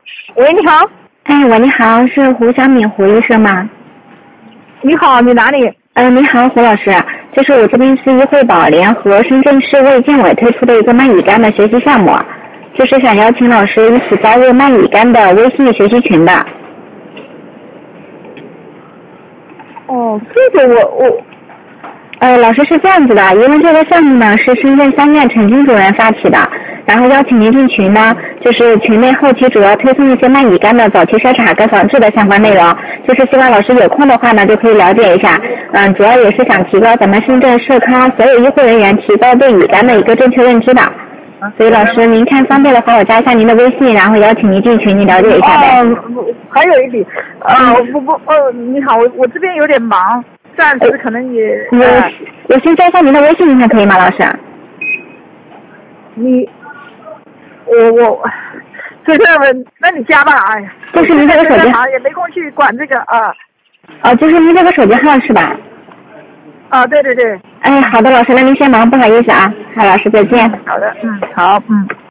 喂，你好。 哎，喂，你好，是胡小敏胡医生吗？ 你好，你哪里？ 你好，胡老师，就是我这边是医惠宝联合深圳市卫健委推出的一个蚂蚁肝的学习项目，就是想邀请老师一起加入蚂蚁肝的微信学习群的。 哦，这个我老师是这样子的，因为这个项目呢是深圳3院陈军主任发起的，然后邀请您进群呢，就是群内后期主要推送一些蚂蚁肝的早期筛查跟防治的相关内容，就是希望老师有空的话呢就可以了解一下，主要也是想提高咱们深圳社康所有医护人员提高对乙肝的一个正确认知的，所以老师您看方便的话，我加一下您的微信，然后邀请您进群，您了解一下呗。 还有一点，你好，我这边有点忙。暂时可能也我先加一下您的微信，您看可以吗，老师？ 我这个那你加吧，哎呀， 就是您这个手机号也没空去管这个啊。 就是您这个手机号是吧？ 对对对。 哎，好的，老师，那您先忙，不好意思啊。好，老师再见。 好的，好，